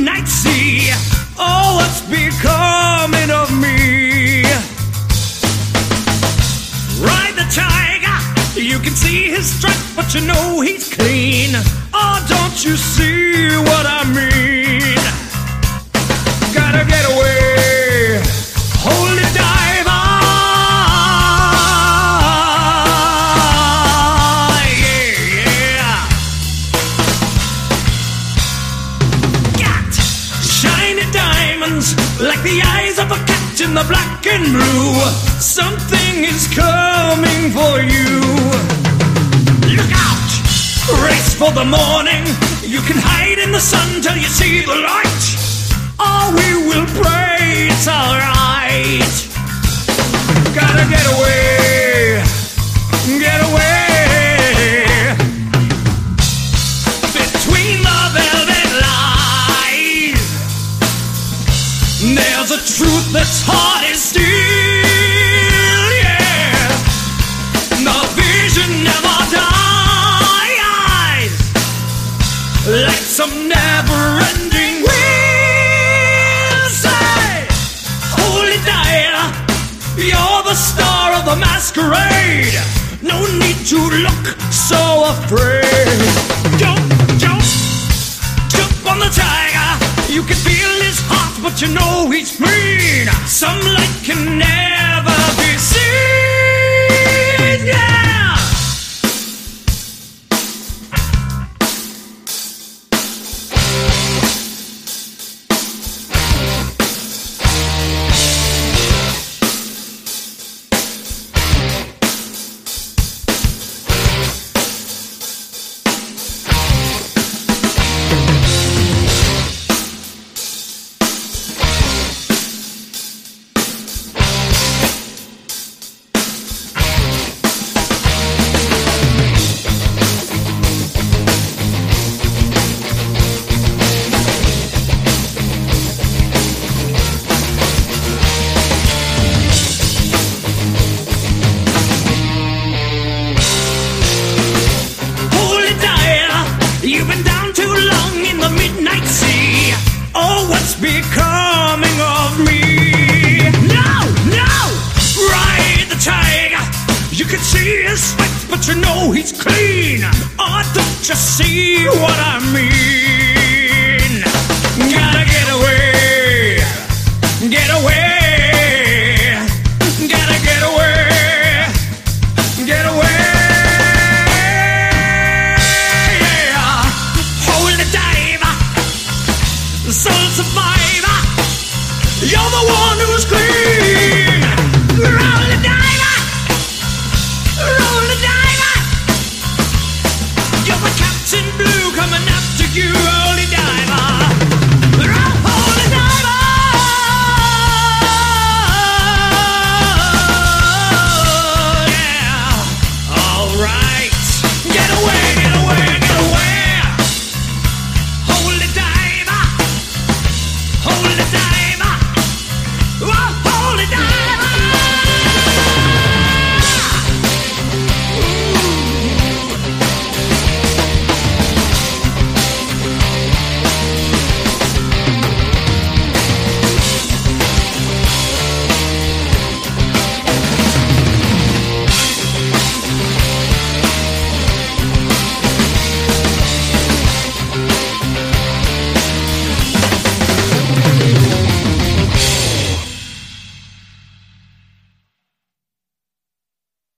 midnight sea. Oh, what's becoming of me? Ride the tiger, you can see his stripes, but you know he's clean. Oh, don't you see what I mean? Gotta get away, hold it, diver. Yeah. Got shiny diamonds like the eyes of a cat in the black and blue. Something is coming for you. Look out! Race for the morning. You can hide in the sun till you see the light. Oh, we will pray it's alright. Gotta get away, get away. Between the velvet lines, there's a truth that's hard as steel. Yeah, the vision never dies, like some never-ending wheel. Say, holy Diana, you're the star of the masquerade. No need to look so afraid. Jump, jump, jump on the tiger. You can feel his heart, but you know he's mean. Some light can never be seen. Yeah. You've been down too long in the midnight sea. Oh, what's becoming of me? No, no! Ride the tiger. You can see his stripes, but you know he's clean. Oh, don't you see what I mean?